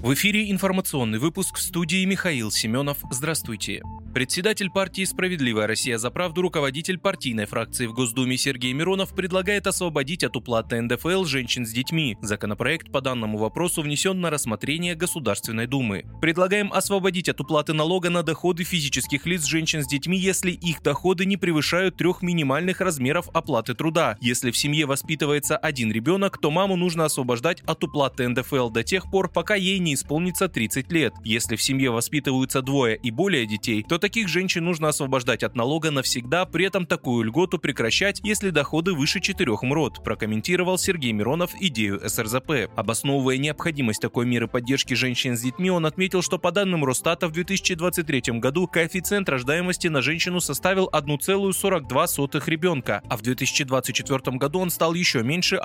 В эфире информационный выпуск, в студии Михаил Семенов. Здравствуйте. Председатель партии «Справедливая Россия за правду», руководитель партийной фракции в Госдуме Сергей Миронов предлагает освободить от уплаты НДФЛ женщин с детьми. Законопроект по данному вопросу внесен на рассмотрение Государственной Думы. Предлагаем освободить от уплаты налога на доходы физических лиц женщин с детьми, если их доходы не превышают 3 минимальных размеров оплаты труда. Если в семье воспитывается один ребенок, то маму нужно освобождать от уплаты НДФЛ до тех пор, пока ей не исполнится 30 лет. Если в семье воспитываются 2 и более детей, то таких женщин нужно освобождать от налога навсегда, при этом такую льготу прекращать, если доходы выше 4 МРОТ, прокомментировал Сергей Миронов идею СРЗП. Обосновывая необходимость такой меры поддержки женщин с детьми, он отметил, что по данным Росстата в 2023 году коэффициент рождаемости на женщину составил 1,42 ребенка, а в 2024 году он стал еще меньше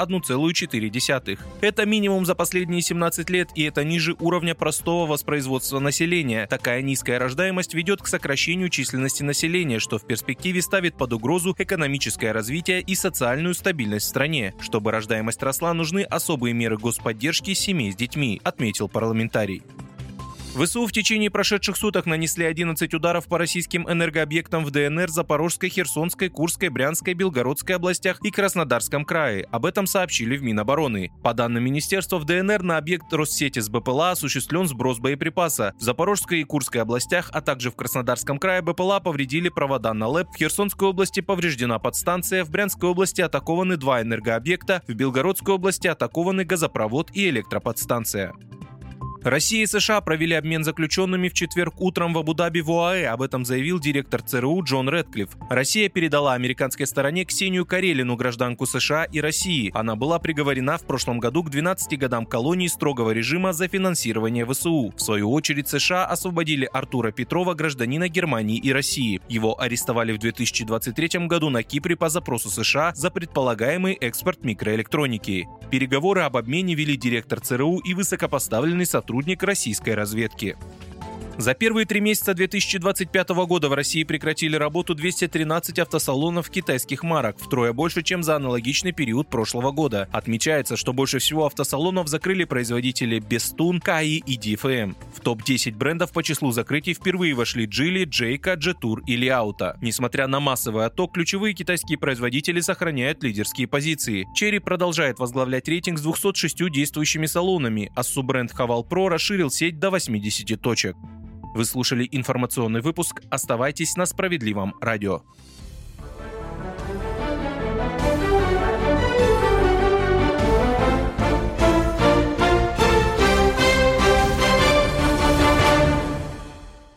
1,4. Это минимум за последние 17 лет, и это ниже уровня простого воспроизводства населения. Такая низкая рождаемость ведет к сокращению численности населения, что в перспективе ставит под угрозу экономическое развитие и социальную стабильность в стране. Чтобы рождаемость росла, нужны особые меры господдержки семей с детьми, отметил парламентарий. ВСУ в течение прошедших суток нанесли 11 ударов по российским энергообъектам в ДНР, Запорожской, Херсонской, Курской, Брянской, Белгородской областях и Краснодарском крае. Об этом сообщили в Минобороны. По данным министерства, в ДНР на объект Россети с БПЛА осуществлен сброс боеприпаса. В Запорожской и Курской областях, а также в Краснодарском крае БПЛА повредили провода на ЛЭП, в Херсонской области повреждена подстанция, в Брянской области атакованы 2 энергообъекта, в Белгородской области атакованы газопровод и электроподстанция. Россия и США провели обмен заключенными в четверг утром в Абу-Даби в ОАЭ. Об этом заявил директор ЦРУ Джон Рэдклифф. Россия передала американской стороне Ксению Карелину, гражданку США и России. Она была приговорена в прошлом году к 12 годам колонии строгого режима за финансирование ВСУ. В свою очередь США освободили Артура Петрова, гражданина Германии и России. Его арестовали в 2023 году на Кипре по запросу США за предполагаемый экспорт микроэлектроники. Переговоры об обмене вели директор ЦРУ и высокопоставленный сотрудник российской разведки. За первые 3 месяца 2025 года в России прекратили работу 213 автосалонов китайских марок, втрое больше, чем за аналогичный период прошлого года. Отмечается, что больше всего автосалонов закрыли производители Bestun, Каи и DFM. В топ-10 брендов по числу закрытий впервые вошли Geely, Jayco, Jetour и Li Auto. Несмотря на массовый отток, ключевые китайские производители сохраняют лидерские позиции. Chery продолжает возглавлять рейтинг с 206 действующими салонами, а суббренд Haval Pro расширил сеть до 80 точек. Вы слушали информационный выпуск. Оставайтесь на Справедливом радио.